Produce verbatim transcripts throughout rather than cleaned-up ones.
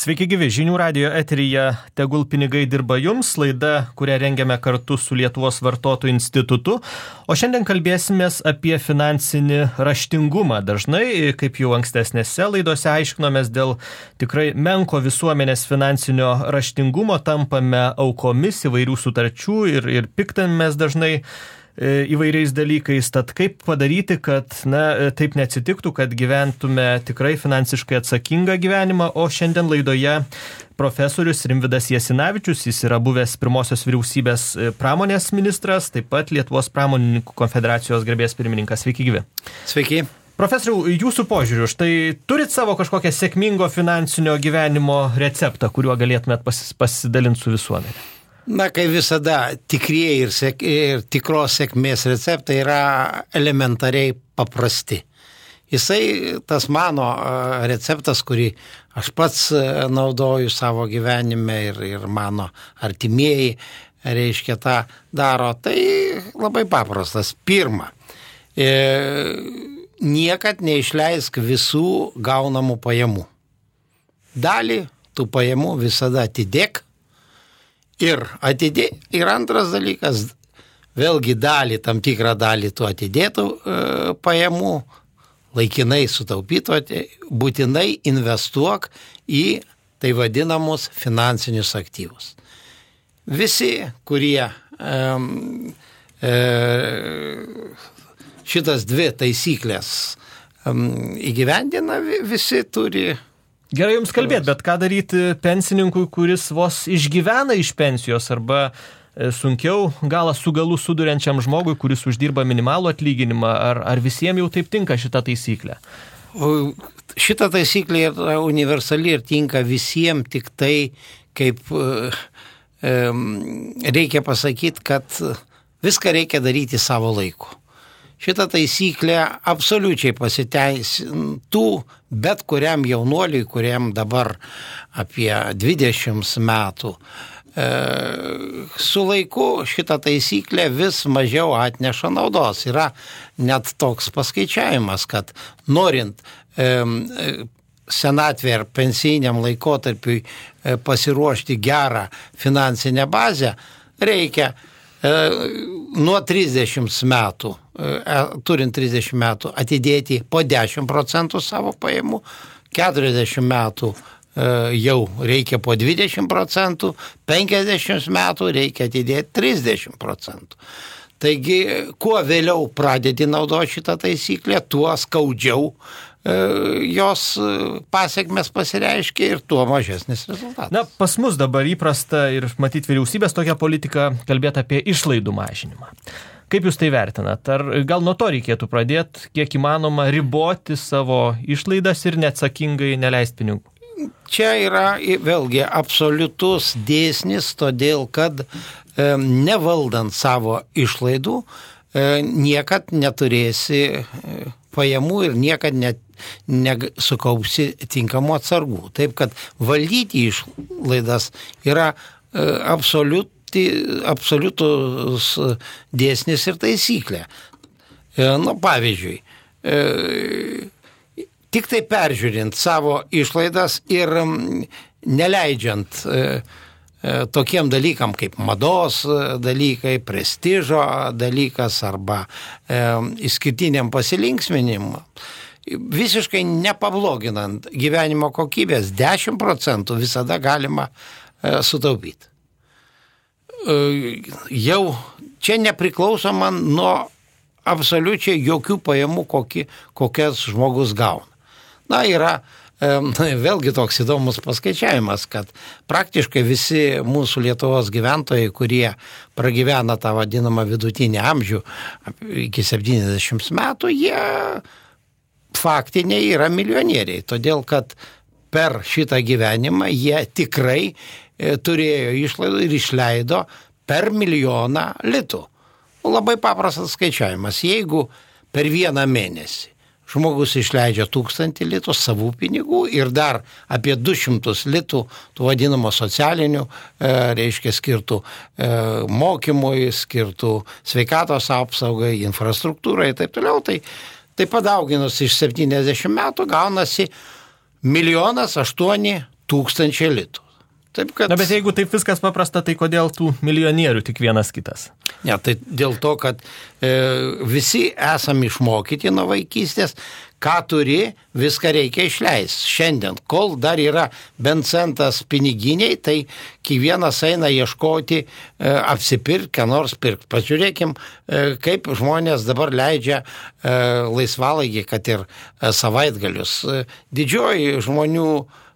Sveiki gyvi, Žinių radijo eteryje Tegul pinigai dirba jums, laida, kurią rengiame kartu su Lietuvos vartotojų institutu, o šiandien kalbėsimės apie finansinį raštingumą. Dažnai, kaip jau ankstesnėse laidose aiškinomės, dėl tikrai menko visuomenės finansinio raštingumo tampame aukomis įvairių sutarčių ir, ir piktamės dažnai įvairiais dalykais. Tad kaip padaryti, kad na, taip neatsitiktų, kad gyventume tikrai finansiškai atsakingą gyvenimą, o šiandien laidoje profesorius Rimvydas Jasinavičius, jis yra buvęs pirmosios vyriausybės pramonės ministras, taip pat Lietuvos pramonininkų konfederacijos garbės pirmininkas. Sveiki gyvi. Sveiki. Profesoriau, jūsų požiūriu, štai turit savo kažkokią sėkmingo finansinio gyvenimo receptą, kuriuo galėtumėt pasis, pasidalinti su visuomenė? Na, kaip visada, tikrieji ir, sek, ir tikros sėkmės receptai yra elementariai paprasti. Jisai, tas mano receptas, kurį aš pats naudoju savo gyvenime ir, ir mano artimieji, reiškia, tą daro, tai labai paprastas. Pirma, e, niekad neišleisk visų gaunamų pajamų. Dalį tų pajamų visada atidėk. Ir atidė, ir antras dalykas, vėlgi dalį, tam tikrą dalį tų atidėtų e, pajamų, laikinai sutaupytų, būtinai investuok į tai vadinamus finansinius aktyvus. Visi, kurie e, e, šitas dvi taisyklės e, įgyvendina, visi turi. Gerai jums kalbėti, bet ką daryti pensininkui, kuris vos išgyvena iš pensijos arba sunkiau galą su galu suduriančiam žmogui, kuris uždirba minimalų atlyginimą, ar, ar visiems jau taip tinka šita taisyklė? Šita taisyklė yra universali ir tinka visiems, tik tai kaip e, reikia pasakyti, kad viską reikia daryti savo laiku. Šitą taisyklę absoliučiai pasiteisintų bet kuriam jaunuoliui, kuriam dabar apie dvidešimt metų. E, su laiku šitą taisyklę vis mažiau atneša naudos. Yra net toks paskaičiavimas, kad norint e, senatvė ar pensijiniam laikotarpiui e, pasiruošti gerą finansinę bazę, reikia e, nuo trisdešimt metų, turint trisdešimt metų, atidėti po dešimt procentų savo pajamų, keturiasdešimt metų jau reikia po dvidešimt procentų, penkiasdešimt metų reikia atidėti trisdešimt procentų. Taigi, kuo vėliau pradedi naudoti šitą taisyklę, tuo skaudžiau jos pasiekmes pasireiškia ir tuo mažesnis rezultatas. Na, pas mus dabar įprasta ir matyti vyriausybės tokią politiką kalbėti apie išlaidų mažinimą. Kaip jūs tai vertinat? Ar gal nuo to reikėtų pradėti, kiek įmanoma, riboti savo išlaidas ir neatsakingai neleisti pinigų? Čia yra vėlgi absoliutus dėsnis, todėl kad e, nevaldant savo išlaidų e, niekad neturėsi e, pajamų ir niekad net nesukaupsi tinkamų atsargų. Taip kad valdyti išlaidas yra e, absoliut absoliutus dėsnis ir taisyklė. Nu, pavyzdžiui, tik tai peržiūrint savo išlaidas ir neleidžiant tokiem dalykam kaip mados dalykai, prestižo dalykas arba išskirtiniam pasilinksminimui, visiškai nepabloginant gyvenimo kokybės, dešimt procentų visada galima sutaupyti. Jau čia nepriklauso man nuo absoliučiai jokių pajamų, kokie, kokias žmogus gauna. Na, yra e, vėlgi toks įdomus paskaičiavimas, kad praktiškai visi mūsų Lietuvos gyventojai, kurie pragyvena tą vadinamą vidutinį amžių iki septyniasdešimt metų, jie faktiniai yra milijonieriai, todėl kad per šitą gyvenimą jie tikrai turėjo išlaidų ir išleido per milijoną litų. Labai paprastas skaičiavimas. Jeigu per vieną mėnesį žmogus išleidžia tūkstantį litų savų pinigų ir dar apie du šimtus litų tų vadinamo socialinių, e, reiškia skirtų e, mokymui, skirtų sveikatos apsaugai, infrastruktūrai ir taip toliau, tai, tai padauginus iš septyniasdešimt metų gaunasi milijonas aštuoni tūkstančiai litų. Taip, kad... Na, bet jeigu taip viskas paprasta, tai kodėl tų milijonierių tik vienas kitas? Ne, tai dėl to, kad e, visi esam išmokyti nuo vaikystės, ką turi, viską reikia išleisti. Šiandien, kol dar yra bent centas piniginiai, tai kiekvienas eina ieškoti, e, apsipirkti, ką nors pirkti. Pažiūrėkim, e, kaip žmonės dabar leidžia e, laisvalaikį, kad ir e, savaitgalius. E, didžioji žmonių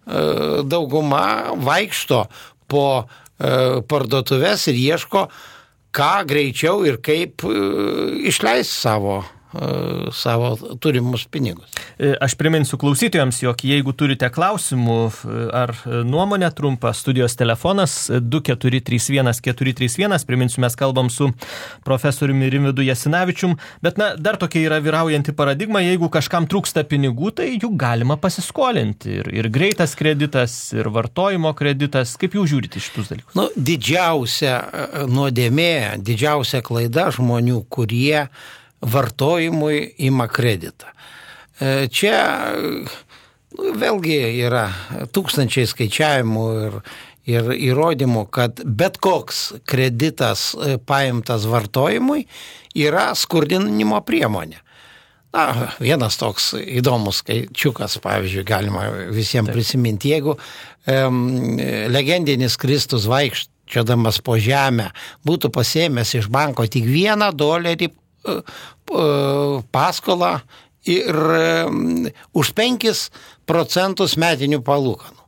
dauguma vaikšto po parduotuves ir ieško, ką greičiau ir kaip išleisti savo savo turimus pinigus. Aš priminsiu klausytojams, jog jeigu turite klausimų ar nuomonę trumpą, studijos telefonas du keturi trys vienas keturi trys vienas, priminsiu, mes kalbam su profesoriumi Rimvydu Jasinavičium, bet na, dar tokia yra vyraujanti paradigma, jeigu kažkam trūksta pinigų, tai jų galima pasiskolinti. Ir, ir greitas kreditas, ir vartojimo kreditas. Kaip jūs žiūrite šitus dalykus? Nu, didžiausia nuodėmė, didžiausia klaida žmonių, kurie vartojimui ima kreditą. Čia nu, vėlgi yra tūkstančiai skaičiavimų ir, ir įrodymų, kad bet koks kreditas paimtas vartojimui yra skurdinimo priemonė. Na, vienas toks įdomus skaičiukas, pavyzdžiui, galima visiems prisiminti, jeigu um, legendinis Kristus vaikščiodamas po žemę būtų pasiėmęs iš banko tik vieną dolerį paskolą ir už penkis procentus metinių palūkanų.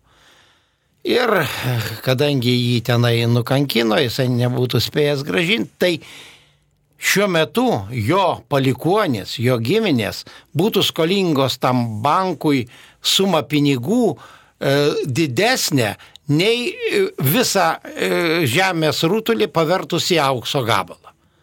Ir kadangi jį tenai nukankino, jisai nebūtų spėjęs grąžinti, tai šiuo metu jo palikuonys, jo giminės būtų skolingos tam bankui sumą pinigų e, didesnė nei visą e, žemės rutulį pavertus į aukso gabalą.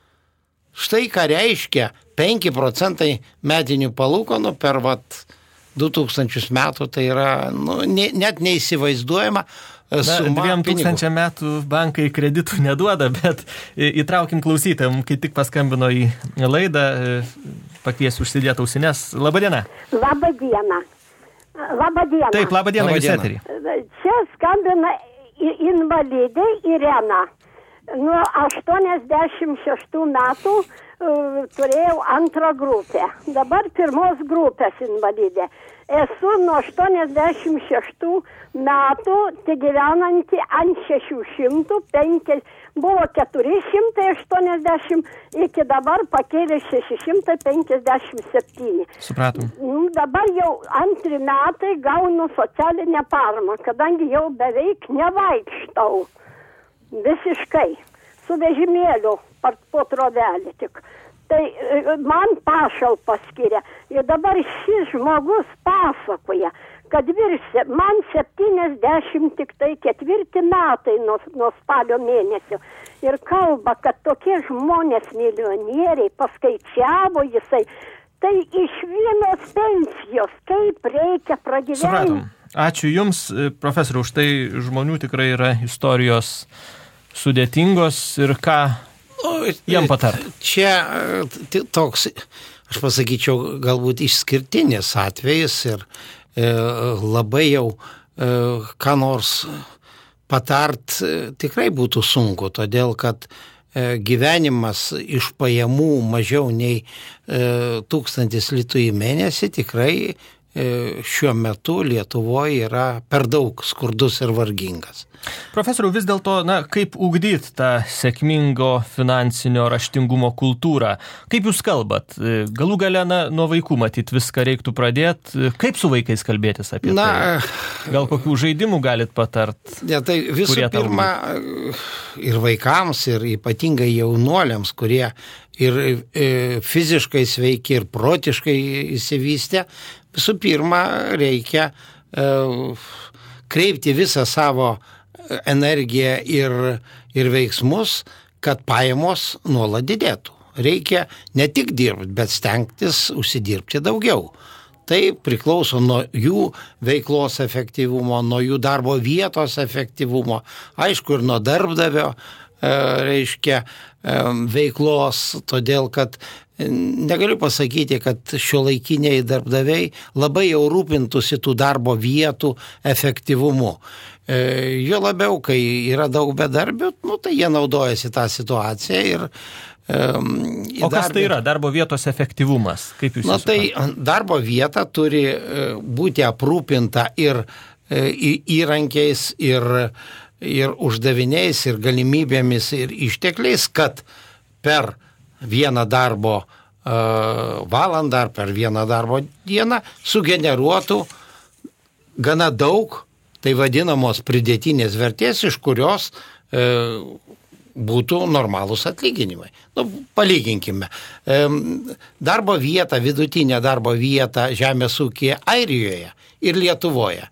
Štai ką reiškia penki procentai metinių palūkanų per vat, du tūkstančius metų, tai yra nu, ne, net neįsivaizduojama suma. Dviem tūkstančiam metų bankai kreditų neduoda, bet įtraukim klausytojam, kai tik paskambino į laidą, pakviesiu užsidėti ausines. Labadiena. Labadiena. Labadiena. Taip, labadiena, jūs eterį. Čia skambina invalidė Irena. Nuo aštuoniasdešimt šeštų metų uh, turėjau antrą grupę. Dabar pirmos grupės invalidė. Esu nuo aštuoniasdešimt šeštų metų tai gyvenanti ant šešių šimtų penki. Buvo keturi šimtai aštuoniasdešimt, iki dabar pakėlė šeši šimtai penkiasdešimt septyni. Supratom. Dabar jau antri metai gaunu socialinę paramą, kadangi jau beveik nevaikštau. Visiškai, su vežimėliu po trovelį tik. Tai man pašalpą skiria. Ir dabar šis žmogus pasakoja, kad virsi, man septyniasdešimt tik tai ketvirti metai nuo, nuo spalio mėnesio. Ir kalba, kad tokie žmonės milijonieriai, paskaičiavo jisai, tai iš vienos pensijos, kaip reikia pragyventi. Supratom. Ačiū Jums, profesoriau, už tai žmonių tikrai yra istorijos sudėtingos ir ką jam patart? Čia toks, aš pasakyčiau, galbūt išskirtinis atvejis ir e, labai jau e, ką nors patart e, tikrai būtų sunku, todėl kad e, gyvenimas iš pajamų mažiau nei e, tūkstantis litų į mėnesį tikrai e, šiuo metu Lietuvoje yra per daug skurdus ir vargingas. Profesoriau, vis dėlto, na, kaip ugdyti tą sėkmingo finansinio raštingumo kultūrą? Kaip jūs kalbat? Galų gale, na, nuo vaikų matyt viską reiktų pradėti. Kaip su vaikais kalbėtis apie na, tai? Gal kokių žaidimų galit patart? Ne, tai visų pirma, ir vaikams, ir ypatingai jaunuoliams, kurie ir e, fiziškai sveiki, ir protiškai įsivystę, visų pirma, reikia e, kreipti visą savo energiją ir, ir veiksmus, kad pajamos nuolat didėtų. Reikia ne tik dirbti, bet stengtis užsidirbti daugiau. Tai priklauso nuo jų veiklos efektyvumo, nuo jų darbo vietos efektyvumo, aišku, ir nuo darbdavio reiškia, veiklos, todėl kad negaliu pasakyti, kad šiuolaikiniai darbdaviai labai jau rūpintųsi tų darbo vietų efektyvumu. Jo labiau, kai yra daug bedarbių, nu, tai jie naudojasi tą situaciją ir O kas tai yra darbo vietos efektyvumas? Kaip jūs Na, tai darbo vieta turi būti aprūpinta ir įrankiais, ir, ir uždaviniais, ir galimybėmis, ir ištekliais, kad per vieną darbo uh, valandą ar per vieną darbo dieną sugeneruotų gana daug tai vadinamos pridėtinės vertės, iš kurios uh, būtų normalūs atlyginimai. Nu, palyginkime. Darbo vieta, vidutinė darbo vieta žemės ūkyje Airijoje ir Lietuvoje.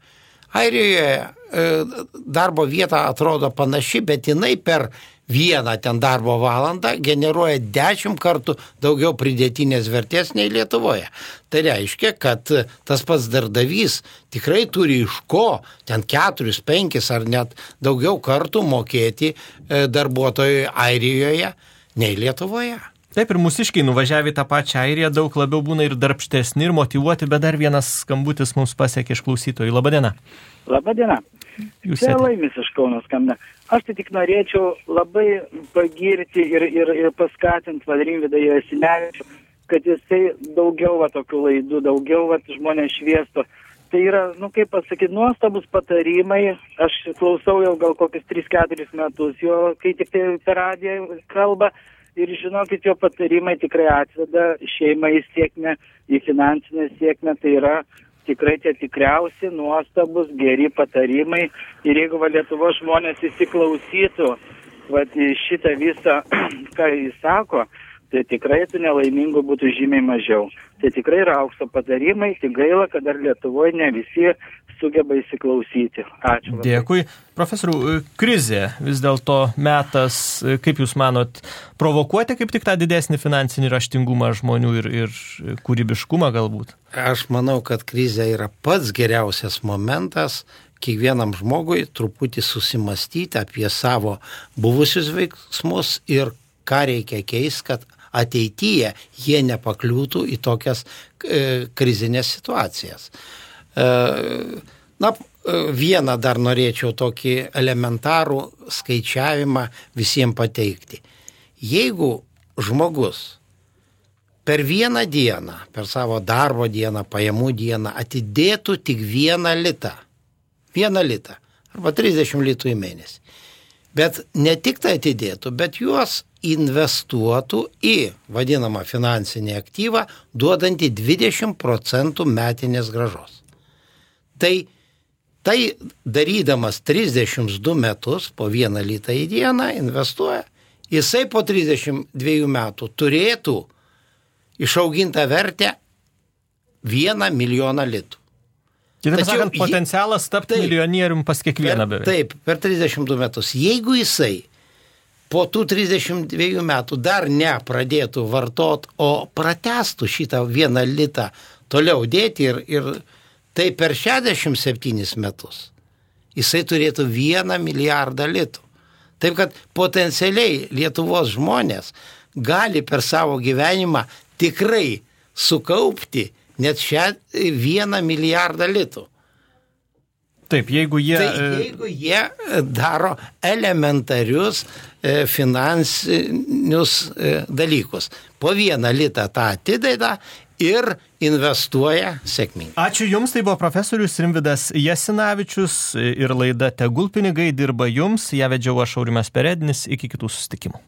Airijoje darbo vieta atrodo panaši, bet jinai per vieną ten darbo valandą generuoja dešimt kartų daugiau pridėtinės vertės nei Lietuvoje. Tai reiškia, kad tas pats darbdavys tikrai turi iš ko ten keturis, penkis ar net daugiau kartų mokėti darbuotojui Airijoje nei Lietuvoje. Taip, ir mūsiškiai nuvažiavę į tą pačią Airiją daug labiau būna ir darbštesni, ir motyvuoti, bet dar vienas skambutis mums pasiekė iš klausytojų. Labadiena. Labadiena. Jūs Čia Laimis iš Kauno skambina. Aš tai tik norėčiau labai pagirti ir, ir, ir paskatinti Rimvydą Jasinevičių, kad jisai daugiau va, tokių laidų, daugiau va, žmonės šviesto. Tai yra, nu kaip pasakyti, nuostabus patarimai. Aš klausau jau gal kokius tris keturis metus jo, kai tik tai per radiją kalba. Ir žinokit, jo patarimai tikrai atveda šeimą į sėkmę, į finansinę sėkmę. Tai yra tikrai tie tikriausi, nuostabus, geri patarimai. Ir jeigu va, Lietuvos žmonės įsiklausytų va, šitą visą, ką jis sako, tai tikrai tų nelaimingų būtų žymiai mažiau. Tai tikrai yra aukso patarimai, tik gaila, kad dar Lietuvoje ne visi sugeba įsiklausyti. Ačiū. Labai. Dėkui. Profesoriau, krizė vis dėlto metas, kaip jūs manot, provokuoti kaip tik tą didesnį finansinį raštingumą žmonių ir, ir kūrybiškumą galbūt? Aš manau, kad krizė yra pats geriausias momentas kiekvienam žmogui truputį susimastyti apie savo buvusius veiksmus ir ką reikia keisti, kad ateityje jie nepakliūtų į tokias e, krizinės situacijas. E, na, vieną dar norėčiau tokį elementarų skaičiavimą visiems pateikti. Jeigu žmogus per vieną dieną, per savo darbo dieną, pajamų dieną atidėtų tik vieną litą, vieną litą, arba trisdešimt litų į mėnesį, bet ne tik tai atidėtų, bet juos investuotų į vadinamą finansinį aktyvą, duodantį dvidešimt procentų metinės grąžos. Tai, tai darydamas trisdešimt du metus po vieną litą į dieną investuoja, jisai po trisdešimt dviejų metų turėtų išaugintą vertę vieną milijoną litų. Kitaip sakant, potencialas tapti taip, milijonierium pas kiekvieną beveik. Taip, per trisdešimt du metus. Jeigu jisai po tų trisdešimt dviejų metų dar nepradėtų vartot, o pratęstų šitą vieną litą toliau dėti ir, ir tai per šešiasdešimt septynis metus jisai turėtų vieną milijardą litų. Taip kad potencialiai Lietuvos žmonės gali per savo gyvenimą tikrai sukaupti net šią vieną milijardą litų. Taip, jeigu jie... Tai jeigu jie daro elementarius e, finansinius e, dalykus. Po vieną litą tą atideda ir investuoja sėkmingai. Ačiū Jums, tai buvo profesorius Rimvydas Jasinavičius ir laida Tegul pinigai dirba Jums. Ją vedžiau aš Aurimas Peredinis. Iki kitų susitikimų.